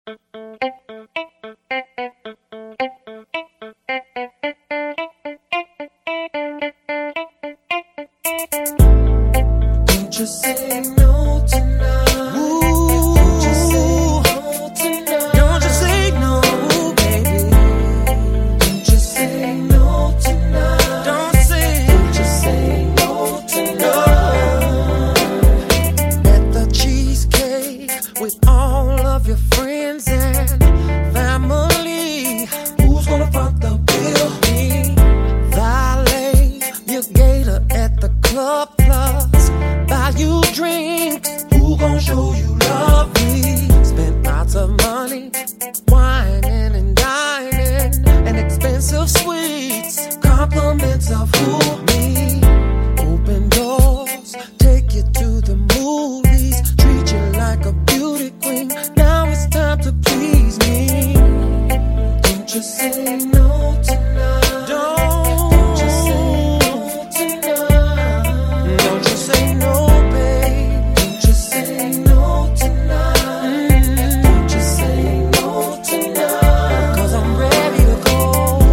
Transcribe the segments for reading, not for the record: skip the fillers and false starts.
Don't you say no tonight. Ooh, don't you say no tonight. Don't you say no, baby. Don't you say no tonight. Don't you say no tonight. At the cheesecake with all of your friends and family, who's gonna front the bill? Me. Valet your gator at the club plus buy you drinks. Who gon' show you love? Me. Spent lots of money whining and dining and expensive sweets, compliments of who? Me. Open doors, take you to the movies, treat you like a beauty queen. Now it's time to please me. Don't you say no tonight. Don't you say no tonight. Don't you say no, babe. Don't you say no tonight. Don't you say no tonight. 'Cause I'm ready to go.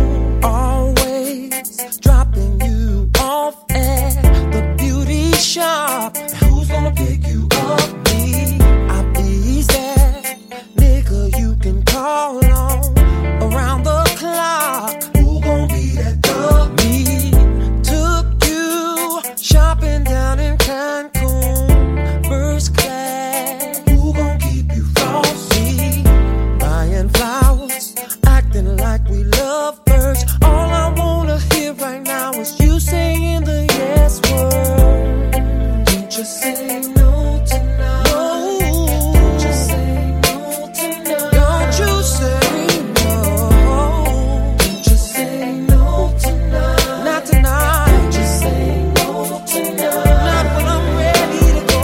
Always dropping you off at the beauty shop. Who's gonna pick you up? Me. I'll be that nigga you can call on around the clock. Who gon' be that girl? Me. Took you shopping down in Cancun, first class. Who gon' keep you frosty? Buying flowers, acting like we love birds. All I wanna hear right now is you saying the yes word. Don't you say no tonight. No. Don't you say no tonight. Don't you say no. Don't you say no tonight. Not tonight. Don't you say no tonight. Not when I'm ready to go.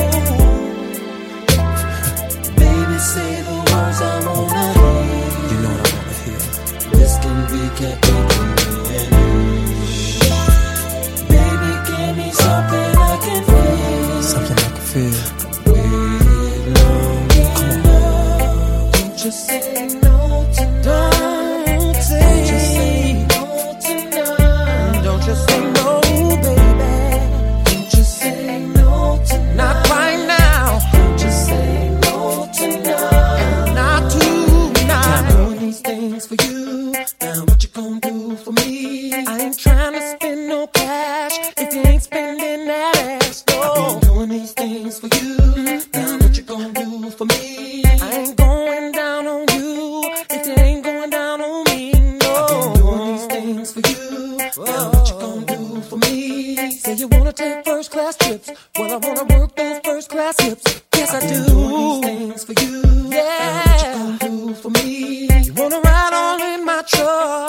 Baby, say the words I wanna hear. You know what I wanna hear. This can be kept between me and you. Baby, give me something I can feel. Something I can feel. Wait long enough. Don't you say no tonight. Don't say no tonight. Don't you say no, baby. Don't you say no tonight. Not right now. Don't you say no tonight. And not tonight. I'm doing these things for you. Now what you gonna do for me? I ain't trying to spend no cash if you ain't spending that ass. No. I've been doing these things for you. Now what you gonna do for me? I ain't going down on you if you ain't going down on me. No. I've been doing these things for you. Now what you gonna do for me? Say you wanna take first class trips. Well, I wanna work those first class hips. Yes, I do. Doing these things for you. Yeah. Now what you gonna do for me? You wanna ride all in my truck.